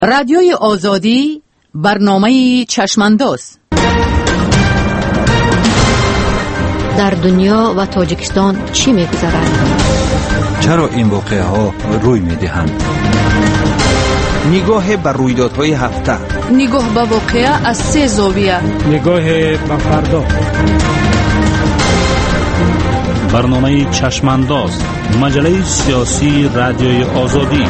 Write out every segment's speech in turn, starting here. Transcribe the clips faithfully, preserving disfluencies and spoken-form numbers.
رادیوی آزادی برنامه چشمانداز. در دنیا و تاجیکستان چی می‌گذرد؟ چرا این واقعه ها روی می‌دهند؟ نگاه بر رویدادهای هفته، نگاه به واقعه از سه زاویه، نگاه به فردا. برنامه چشمانداز، مجله سیاسی رادیوی آزادی.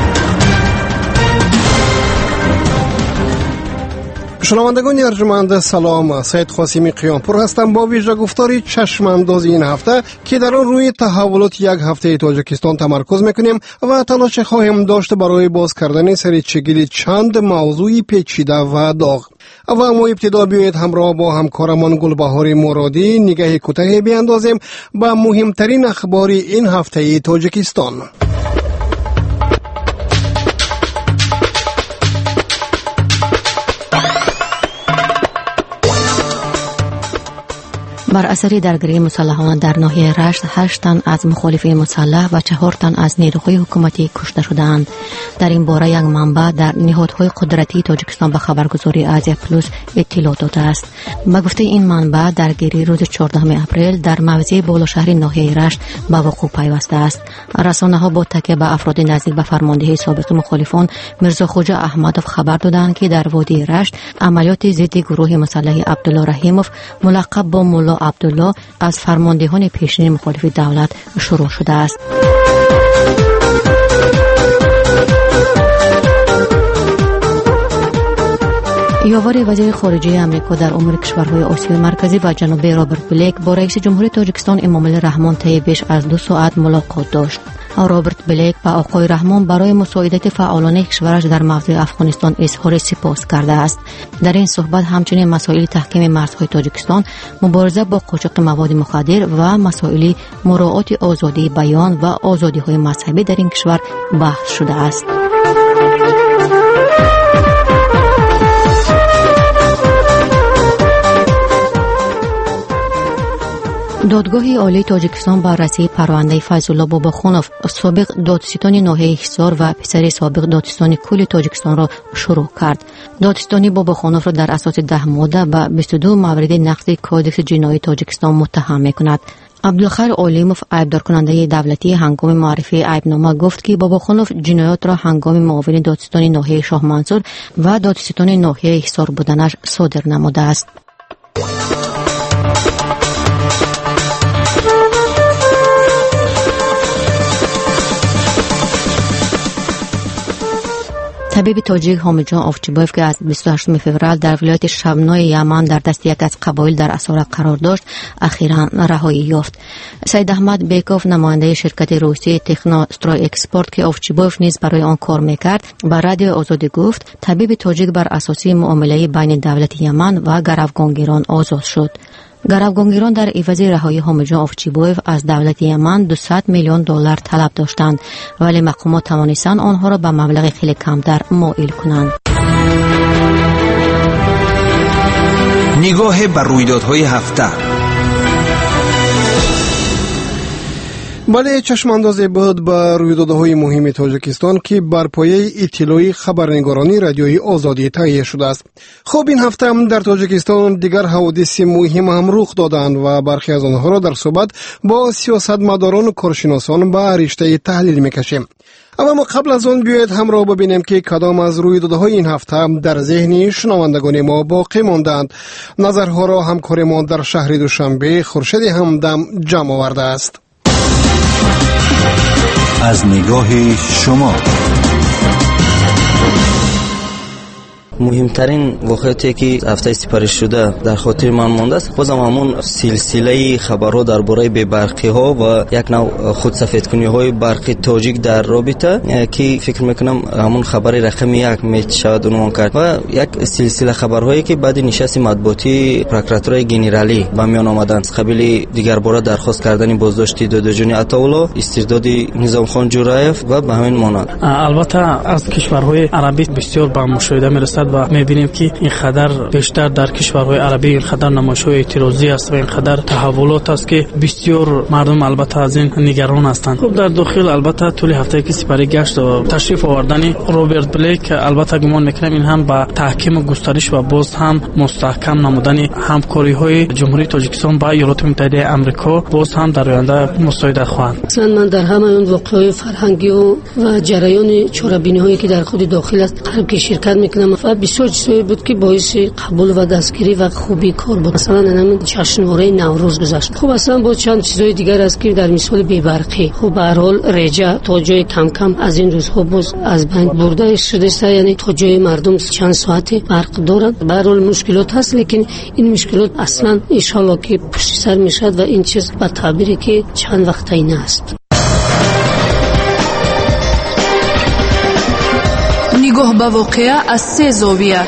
شنوندگان ارجمند سلام، سید قاسمی قیامپور هستم با ویژه گفتاری چشمانداز این هفته که در آن روی تحولات یک هفته تاجیکستان تمرکز میکنیم و تلاش خواهیم داشت برای باز کردن سرچگیل چند موضوع پیچیده و داغ. و ما ابتدا بیایید همراه با همکارمان گلبهار مرادی نگاه کوتاهی بیاندازیم به مهمترین اخبار این هفته تاجیکستان. بر اثر درگیری مسلحانه در ناحیه رشت، هشت تن از مخالفین مسلح و چهار تن از نیروهای حکومتی کشته شدند. در این باره یک منبع در نهادهای قدرتی تاجیکستان به خبرگزاری آزیا پلوس اطلاع داده است. به گفته این منبع، درگیری روز چهاردهم اپریل در موضع بالاشهر ناحیه رشت به وقوع پیوسته است. رسانه‌ها با تکیه به افراد نزدیک به فرماندهی سابق مخالفان میرزا خوجا احمدوف خبر دادند که در وادی رشت عملیات ضد گروه مسلح عبدالله رحیموف ملقب با مولا عبدالله از فرماندهان پیشین مخالف دولت شروع شده است. یاور وزیر خارجه امریکا در امور کشورهای آسیای مرکزی و جنوبی رابرت بلیک با رئیس جمهوری تاجیکستان امامالله رحمان طی بیش از دو ساعت ملاقات داشت. رابرت بلیک با آقای رحمان برای مساعدت فعالان کشورش در موضوع افغانستان اظهار سپاس کرده است. در این صحبت همچنین مسائل تحکیم مرزهای تاجیکستان، مبارزه با قاچاق مواد مخدر و مسائل مراعات آزادی بیان و آزادی‌های مذهبی در این کشور بحث شده است. دادگاه عالی تاجیکستان بررسی پرونده فیض‌الله باباخونوف، سابق دادستان ناحیه حصار و پسر سابق دادستان کل تاجیکستان را شروع کرد. دادستانی باباخونوف را در اساس ده ماده به بیست و دو مورد نقض کودکس جنایی تاجیکستان متهم می‌کند. عبدالخیر علیموف، عیبدار کننده دولتی، هنگام معرفی عیبنامه گفت که باباخونوف جنایات را هنگام معاون دادستان ناحیه شاه منصور و دادستان ناحیه حصار بودنش صادر نموده است. طبیب تاجیک حامدجان آفچیبایف که از بیست و هشتم فوریه در ولایت شبنای یمن در دست یک از قبایل در اسارت قرار داشت، اخیراً رهایی یافت. سید احمد بیکوف، نماینده شرکت روسی تکنا استرای اکسپورت که آفچیبایف نیز برای آن کار میکرد، به رادیو آزادی گفت طبیب تاجیک بر اساس معامله بین دولت یمن و گروگانگیران آزاد شد. گروگانگیران در عوض رهایی حامدجان آفچیبایف از دولت یمن دویست میلیون دلار طلب داشتند، ولی مقامات توانستند آنها را به مبلغ خیلی کمتر مائل کنند. نگاه بر رویدادهای هفته. بله، چشماندازی بود به رویدادهای مهم تاجیکستان که بر پایه اطلاعی خبرنگارانی رادیوی آزادی تهیه شده است. خب این هفته هم در تاجیکستان دیگر حوادث مهم هم رخ دادند و برخی از آنها را در صحبت با سیاستمداران و کارشناسان به رشته تحلیل میکشیم. اما قبل از آن بیایید همراه ببینیم که کدام از رویدادهای این هفته در ذهن شنوندگان ما باقی ماندند. نظرها را همکار ما در شهر دوشنبه خورشید همدم جمع آورده است. از نگاه شما مهمترین واقعیتی که هفته سپری شده در خاطر من مانده است بازم همون سلسله خبرها درباره بی‌برقی ها و یک نوع خودسفیدکنی های برقی تاجیک در رابطه که فکر میکنم همون خبر رقم یک میشود عنوان کرد و یک سلسله خبرهایی که بعد نشست مطبوعاتی پروکراتورای گنرالی به میان آمدند از قبیل دیگر باره درخواست کردن بازداشت دادجانی عطاالله، استرداد نظام خان جورایف و به همین مانند. البته از کشورهای عربی بسیار به مشاهده میرسد میشود و میبینیم که این خطر بیشتر در کشورهای عربی این خطر نمایش‌های اعتراضی است و این خطر تحولات است که بسیار مردم البته از این نگران هستند. خب در داخل البته طول هفته که سپری گشت و تشریف آوردن روبرت بلیک البته گمان میکنم این هم با تحکیم و گسترش و باز هم مستحکم نمودن همکاری‌های جمهوری تاجیکستان با ایالات متحده آمریکا باز هم در آینده مساعدت خواهند. مثلا من در همه اون واقعه‌های فرهنگی و و جریان چاره‌بینی‌هایی که در خود داخل است قلب که شرکت میکنم و بسیار چیزایی بود که باعث قبول و دستگیری و خوبی کار بود. مثلا همین جشنواره نوروز گذشت. خب اصلا با چند چیزای دیگر است که در مثال بی‌برقی خب به هر حال رجا تا جای کم کم از این روزها باز از بین برده شده، یعنی تا جای مردم چند ساعت برق دارند. به هر حال مشکلات هست، لیکن این مشکلات اصلا ان شاء الله که پشت سر میشد و این چیز به تعبیری که چند وقت اینه است. نگاه به واقعه از سه زاویه.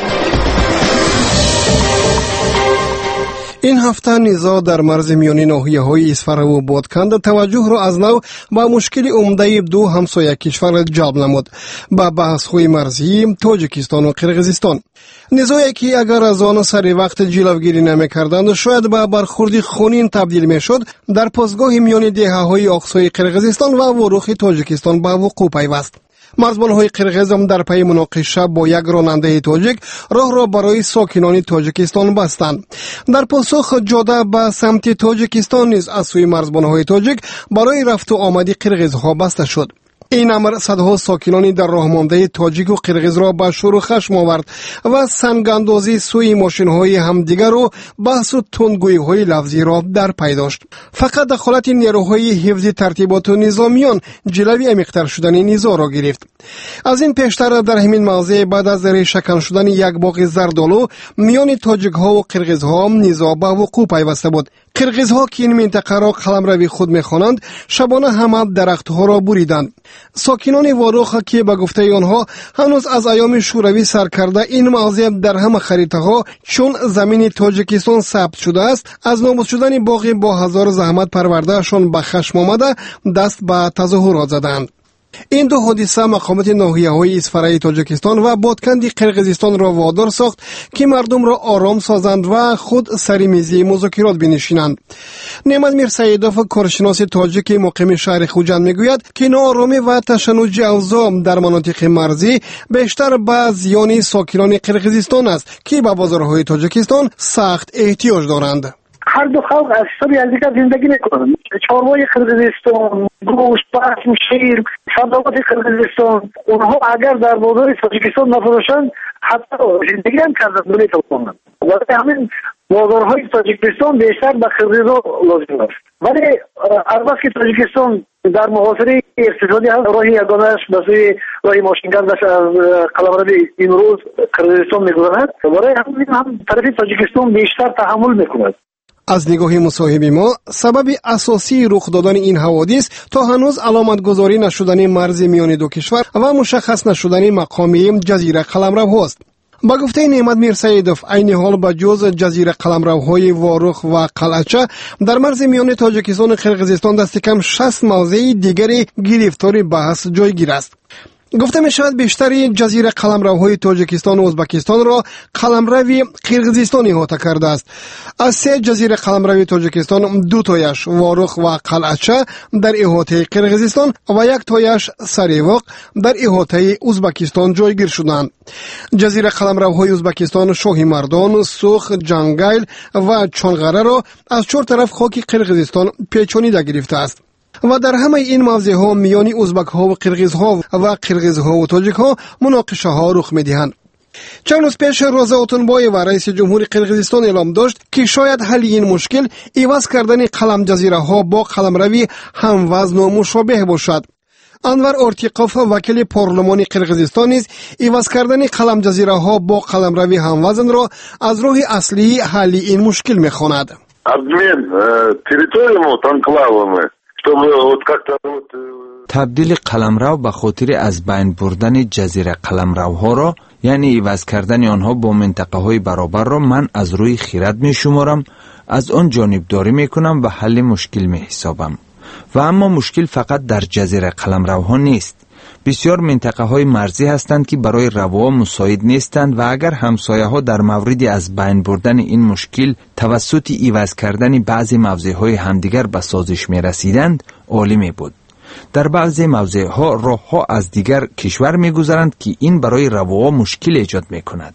این هفته نزاع در مرز میانی ناحیه‌های اصفهان و بادکند توجه را از نو با مشکل عمده دو همسایه کشور جلب نمود، با بحث‌های مرزی تاجیکستان و قرقیزستان. نزاعی که اگر از آن سر وقت جلوگیری نمی‌کردند شاید به برخوردی خونین تبدیل می‌شد، در پاسگاه میانی دهه‌های اقصای قرقیزستان و وروخ تاجیکستان به وقوع پیوست. مرزبان‌های قرقیز هم در پی مناقشه با یک راننده تاجیک راه را برای ساکنان تاجیکستان بستند. در پاسخ جاده به سمت تاجیکستان نیز از سوی مرزبان‌های تاجیک برای رفت و آمد قرقیزها بسته شد. این امر صدها ساکنانی در راه مانده تاجیک و قرقیز را به شور و خشم آورد و سنگاندازی سوی ماشین‌های همدیگر و بحث و تندگویی‌های لفظی را در پی داشت. فقط دخالت نیروهای حفظی ترتیبات و نظامیان جلوی عمیق‌تر شدن نزاع را گرفت. از این پیشتر در همین موضع بعد از ریشه‌کن شدن یک باغ زردآلو میان تاجیک‌ها و قرقیزها نزاع به وقوع پیوسته بود. قرقیزها که این منطقه را قلمروی خود می‌خوانند شبانه همه درخت‌ها را بریدند. ساکنان واروخ که به گفته آنها هنوز از ایام شوروی سر کرده این موضع در همه خریطه‌ها چون زمین تاجیکستان ثبت شده است، از نابود شدن باغ با هزار زحمت پروردهشان به خشم آمده دست به تظاهرات زدند. این دو حادثه مقامات ناحیه‌های اصفهان تاجیکستان و بادکند قرقیزستان را وادار ساخت که مردم را آرام سازند و خود سر میز مذاکرات بنشینند. نعمت میرسیدوف کارشناس تاجیک مقیم شهر خوجند میگوید که ناآرامی و تشنج اوضاع در مناطق مرزی بیشتر به زیان ساکنان قرقیزستان است که به بازارهای تاجیکستان سخت احتیاج دارند. هر دو خلق از سبی از دیگر زندگی میکنند. چهارمای قرقیزستان، گوشت، پشم، شیر، صادرات قرقیزستان، اونها اگر در بازار تاجیکستان نفروشند حتی زندگی هم کردن نمیتوانند. ولی همین بازارهای تاجیکستان بیشتر به قرقیزها لازم است. ولی البته که تاجیکستان در محاصره اقتصادی هست، راه یگانه‌اش به سوی راه ماشینگردش از قلمرو این روز قرقیزستان میگذرد. برای همین هم طرف تاجیکستان بیشتر تحمل میکند. از نگاه مصاحب ما سبب اساسی رخ دادن این حوادث تا هنوز علامت گذاری نشدن مرز میان دو کشور و مشخص نشدن مقام جزیره قلمرو است. با گفته نعمت میرسیدوف عین حال به جز جزیره قلمروهای واروخ و قلعچه در مرز میان تاجیکستان و قرقیزستان دست کم شصت موضع دیگری گرفتار بحث جایگیر است. گفته می شود بیشتر جزیره قلمروهای تاجیکستان و ازبکستان را قلمروی قرقیزستان احاطه کرده است. از سه جزیره قلمروی تاجیکستان دو تایش واروخ و قلعچه در احاطه قرقیزستان و یک تایش سریواق در احاطه ازبکستان جایگیر شدند. جزیره قلمروهای ازبکستان شاهی مردان، سوخ، جنگایل و چونغره را از چهار طرف خاک قرقیزستان پیچانیده گرفته است. و در همه این موضع ها میان ازبک ها و قرقیز ها و قرقیز ها و تاجیک ها مناقشه ها رخ میدهند. چند روز پیش رضا اوتونبایو و رئیس جمهور قرقیزستان اعلام داشت که شاید حل این مشکل عوض کردن قلم جزیره ها با قلمروی هموزن و مشابه باشد. انور ارتیقاف وکیل پارلمان قرقیزستان نیز عوض کردن قلم جزیره ها با قلمروی هموزن را از راه اصلی حل این مشکل میخواند. обмен территориями анклавами تبدیل قلمرو به خاطر از بین بردن جزیره قلمروها را یعنی عوض کردن آنها با منطقه های برابر را من از روی خیرت می شمارم، از آن جانبداری می کنم و حل مشکل می حسابم. و اما مشکل فقط در جزیره قلمروها نیست. بسیار منطقه های مرزی هستند که برای روا مساعد نیستند و اگر همسایه ها در موردی از بین بردن این مشکل توسط عوض کردن بعضی موضع های همدیگر به سازش می رسیدند عالی می بود. در بعضی موضع ها راه ها از دیگر کشور می گذرند که این برای روا مشکل ایجاد می کند.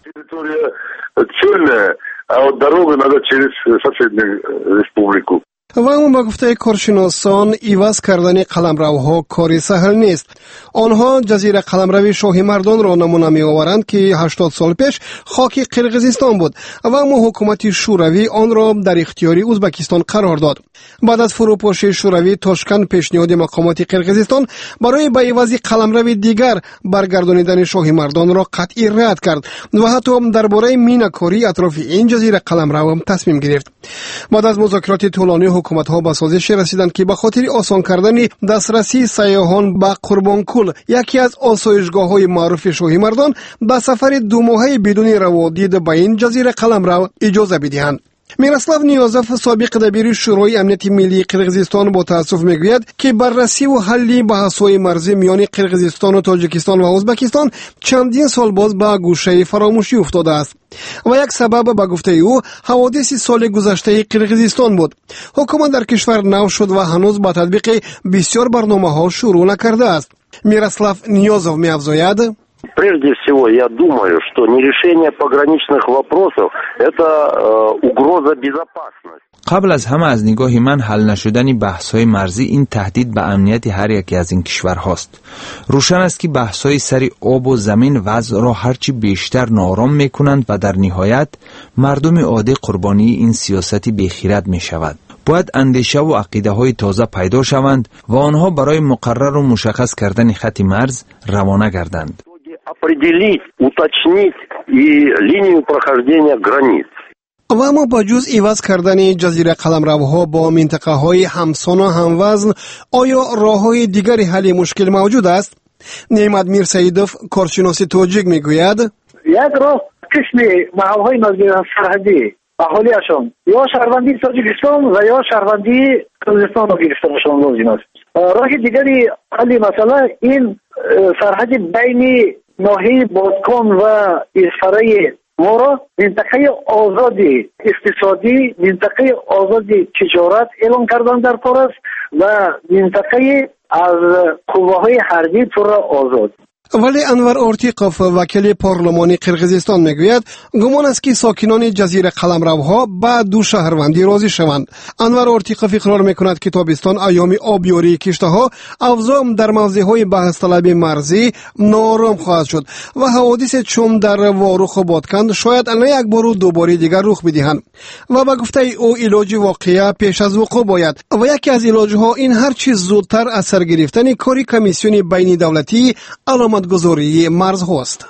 و اما با گفته کارشناسان ایواز کردن قلمروها کاری سهل نیست. آنها جزیره قلمرو شاهی مردان را نمونه می آورند که هشتاد سال پیش خاک قرقیزستان بود و اما حکومت شوروی آن را در اختیار ازبکستان قرار داد. بعد از فروپاشی شوروی تاشکند پیشنهاد مقامات قرقیزستان برای به عوض قلمرو دیگر برگردانیدن شاهی مردان را قطعی رد کرد و حتی درباره مینه‌کاری اطراف این جزیره قلمرو هم تصمیم گرفت. بعد از مذاکرات طولانی حکومت ها به سازش رسیدند که به خاطر آسان کردن دسترسی سیاحان به قربانکل، یکی از آسایشگاه های معروف شاهی مردان، به سفر دو ماهه بدون روادید به این جزیره قلمرو اجازه بدهند. میراسلاو نیازف سابق دبیر شورای امنیت ملی قرقیزستان با تاسف میگوید که بررسی و حل بحث‌های مرزی میان قرقیزستان و تاجیکستان و ازبکستان چندین سال باز به گوشه فراموشی افتاده است و یک سبب به گفته او حوادث سال گذشته قرقیزستان بود. حکومت در کشور نو شد و هنوز با تطبیق بسیار برنامه‌ها شروع نکرده است. میراسلاو نیازف می‌افزاید: Прежде всего, я думаю, что нерешение пограничных вопросов – это э, угроза безопасности. قبل از همه از نگاه من حل نشدن بحث‌های مرزی این تهدید به امنیت هر یکی از این کشورهاست. روشن است که بحث‌های سر آب و زمین وضع را هرچی بیشتر نارام می‌کنند و در نهایت مردم عادی قربانی این سیاست بی‌خیرت می‌شود. باید اندیشه و عقیده های تازه پیدا شوند و آنها برای مقرر و مشخص کردن خط مرز روانه گردند. определить, уточнить и линию прохождения границ. و اما با جز عوض کردن جزیره قلمروها با منطقه های همسان و هموزن، آیا راه های دیگری حل مشکل موجود است؟ نعمت میر سیدوف کارشناس تاجیک میگوید: یک راه قسم محل های نزدیک سرحدی اهالیشان یا شهروندی تاجیکستان و یا شهروندی قرقیزستان را گرفتنشان لازم است. راه دیگری حل مسئله این سرحد بین ناحیه بادکان و اسفرای ما را منطقه آزادی اقتصادی، منطقه آزادی تجارت اعلام کردن در کار است و منطقه از قوه‌های حربی پر آزاد. ولی انور ارتیقوف وکیل پارلمانی قرقیزستان میگوید گمان است که ساکنان جزیره قلمروها به دو شهروندی راضی شوند. انور ارتیقوف اقرار میکند که تابستان ایام آبیاری کشته ها افزا در موضع های بحث طلب مرزی نارام خواهد شد و حوادث چون در واروخ و بادکند شاید نه یک بار و دوباره دیگر رخ بدهند و به گفته او علاج واقعه پیش از وقوع باید و یکی از علاجها این هر چیز زودتر اثر گرفتن کاری کمیسیون بین دولتی علامت گذاری مرز هست.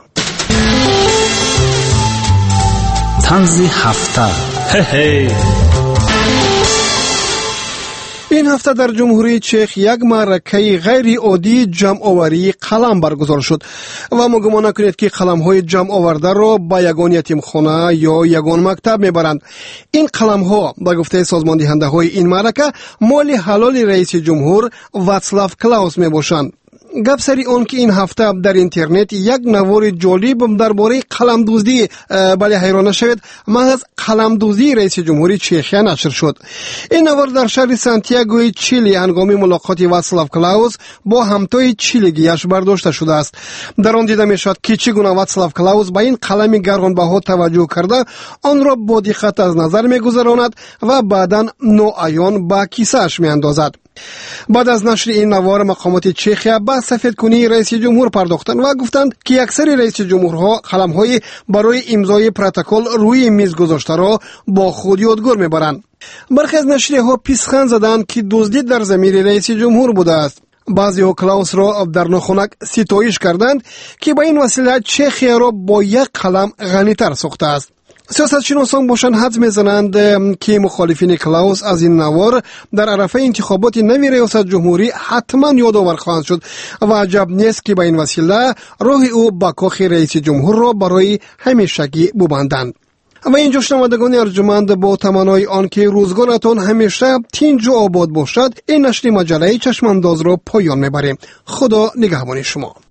طنز هفته. هی این هفته در جمهوری چک یک معرکه غیر عادی جمع آوری قلم برگزار شد و ما گمان نکنید که قلم های جمع آورده را به یگان یتیمخانه یا یگان مکتب میبرند. این قلم ها به گفته سازمان دهنده های این معرکه مال حلال رئیس جمهور واتسلاو کلاوس میباشند. گپ سری اون که این هفته در اینترنت یک نوار جالب درباره قلم دزدی بله حیران شد محض قلم دزدی رئیس جمهوری چخیا نشر شد. این نوار در شهر سانتیاگوی چیلی هنگام ملاقات واتسلاو کلاوس با همتای چیلیگیش برداشته شده است. در آن دیده میشد که چگونه واتسلاو کلاوس با این قلم گرانبها توجه کرده آن را با دقت از نظر میگذراند و بعدا ناعیان با کیسه‌اش میاندازد. بعد از نشر این نوار مقامات چخیا به سفیدکنی رئیس جمهور پرداختند و گفتند که اکثر رئیس جمهورها قلم‌های برای امضای پروتکل روی میز گذاشته را با خود یادگار میبرند. برخی از نشریه‌ها پیسخند زدند که دزدی در ضمیر رئیس جمهور بوده است. بعضی ها کلاوس را در ناخنک ستایش کردند که با این وسیله چخیا را با یک قلم غنی‌تر ساخته است. سیاستشناسان باشن حدس میزنند که مخالفین کلاوس از این نوار در عرفه انتخابات نوی ریاست جمهوری حتما یادآور خواهند شد و عجب نیست که با این وسیله راه او به کاخ رئیس جمهور را برای همیشگی ببندند. و اینجا شنوندگان ارجمند با تمنای آن که روزگارتان همیشه تنج و آباد باشد این نشر مجله چشمانداز را پایان میبریم. خدا نگهبان شما.